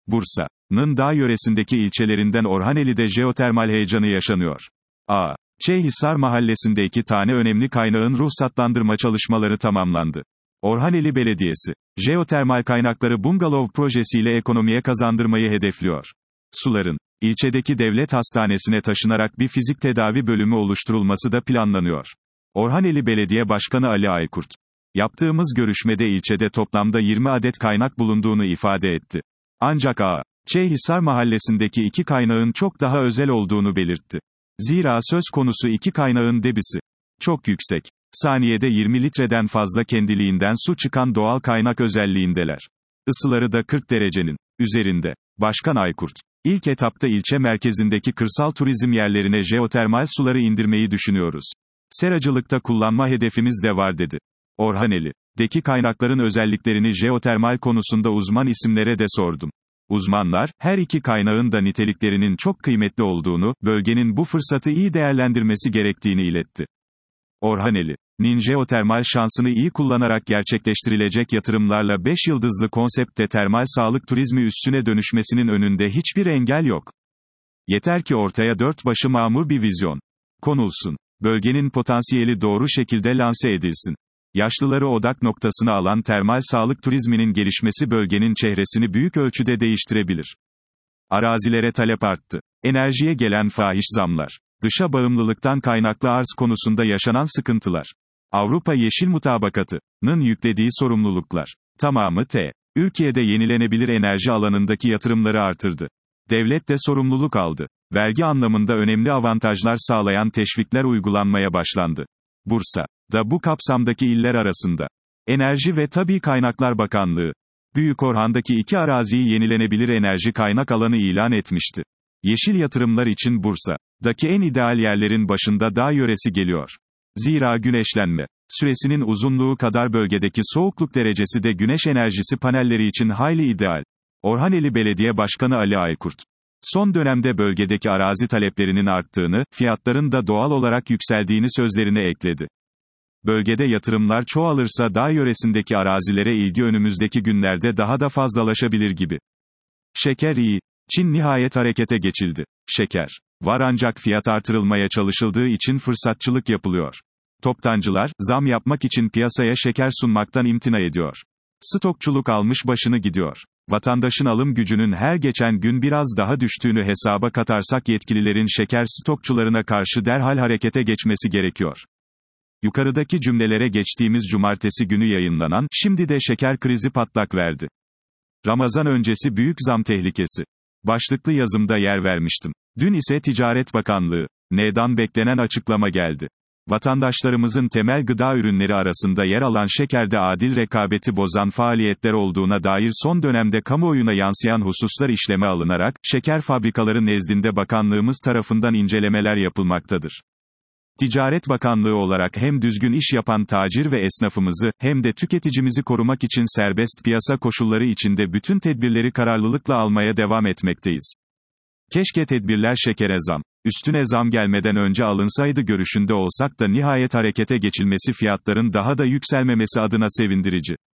Bursa'nın dağ yöresindeki ilçelerinden Orhaneli'de jeotermal heyecanı yaşanıyor. Çeyhisar mahallesinde 2 tane önemli kaynağın ruhsatlandırma çalışmaları tamamlandı. Orhaneli Belediyesi, jeotermal kaynakları bungalov projesiyle ekonomiye kazandırmayı hedefliyor. Suların, ilçedeki devlet hastanesine taşınarak bir fizik tedavi bölümü oluşturulması da planlanıyor. Orhaneli Belediye Başkanı Ali Aykurt, yaptığımız görüşmede ilçede toplamda 20 adet kaynak bulunduğunu ifade etti. Ancak Çeyhisar mahallesindeki 2 kaynağın çok daha özel olduğunu belirtti. Zira söz konusu 2 kaynağın debisi çok yüksek. Saniyede 20 litreden fazla kendiliğinden su çıkan doğal kaynak özelliğindeler. Isıları da 40 derecenin üzerinde. Başkan Aykurt, ilk etapta ilçe merkezindeki kırsal turizm yerlerine jeotermal suları indirmeyi düşünüyoruz. Seracılıkta kullanma hedefimiz de var dedi. Orhaneli'deki kaynakların özelliklerini jeotermal konusunda uzman isimlere de sordum. Uzmanlar, her 2 kaynağın da niteliklerinin çok kıymetli olduğunu, bölgenin bu fırsatı iyi değerlendirmesi gerektiğini iletti. Orhaneli'nin jeotermal şansını iyi kullanarak gerçekleştirilecek yatırımlarla 5 yıldızlı konseptte termal sağlık turizmi üssüne dönüşmesinin önünde hiçbir engel yok. Yeter ki ortaya 4 başı mamur bir vizyon konulsun. Bölgenin potansiyeli doğru şekilde lanse edilsin. Yaşlıları odak noktasına alan termal sağlık turizminin gelişmesi bölgenin çehresini büyük ölçüde değiştirebilir. Arazilere talep arttı. Enerjiye gelen fahiş zamlar. Dışa bağımlılıktan kaynaklı arz konusunda yaşanan sıkıntılar. Avrupa Yeşil Mutabakatı'nın yüklediği sorumluluklar. Tamamı Türkiye'de yenilenebilir enerji alanındaki yatırımları artırdı. Devlet de sorumluluk aldı. Vergi anlamında önemli avantajlar sağlayan teşvikler uygulanmaya başlandı. Bursa'da bu kapsamdaki iller arasında. Enerji ve Tabii Kaynaklar Bakanlığı, Büyükorhan'daki 2 araziyi yenilenebilir enerji kaynak alanı ilan etmişti. Yeşil yatırımlar için Bursa'daki en ideal yerlerin başında dağ yöresi geliyor. Zira güneşlenme süresinin uzunluğu kadar bölgedeki soğukluk derecesi de güneş enerjisi panelleri için hayli ideal. Orhaneli Belediye Başkanı Ali Aykurt, son dönemde bölgedeki arazi taleplerinin arttığını, fiyatların da doğal olarak yükseldiğini sözlerine ekledi. Bölgede yatırımlar çoğalırsa dağ yöresindeki arazilere ilgi önümüzdeki günlerde daha da fazlalaşabilir gibi. Şeker iyi. Çin nihayet harekete geçildi. Şeker var ancak fiyat artırılmaya çalışıldığı için fırsatçılık yapılıyor. Toptancılar, zam yapmak için piyasaya şeker sunmaktan imtina ediyor. Stokçuluk almış başını gidiyor. Vatandaşın alım gücünün her geçen gün biraz daha düştüğünü hesaba katarsak yetkililerin şeker stokçularına karşı derhal harekete geçmesi gerekiyor. Yukarıdaki cümlelere geçtiğimiz cumartesi günü yayınlanan, şimdi de şeker krizi patlak verdi. Ramazan öncesi büyük zam tehlikesi başlıklı yazımda yer vermiştim. Dün ise Ticaret Bakanlığı'ndan beklenen açıklama geldi. Vatandaşlarımızın temel gıda ürünleri arasında yer alan şekerde adil rekabeti bozan faaliyetler olduğuna dair son dönemde kamuoyuna yansıyan hususlar işleme alınarak, şeker fabrikaları nezdinde bakanlığımız tarafından incelemeler yapılmaktadır. Ticaret Bakanlığı olarak hem düzgün iş yapan tacir ve esnafımızı, hem de tüketicimizi korumak için serbest piyasa koşulları içinde bütün tedbirleri kararlılıkla almaya devam etmekteyiz. Keşke tedbirler şekere zam, üstüne zam gelmeden önce alınsaydı görüşünde olsak da nihayet harekete geçilmesi fiyatların daha da yükselmemesi adına sevindirici.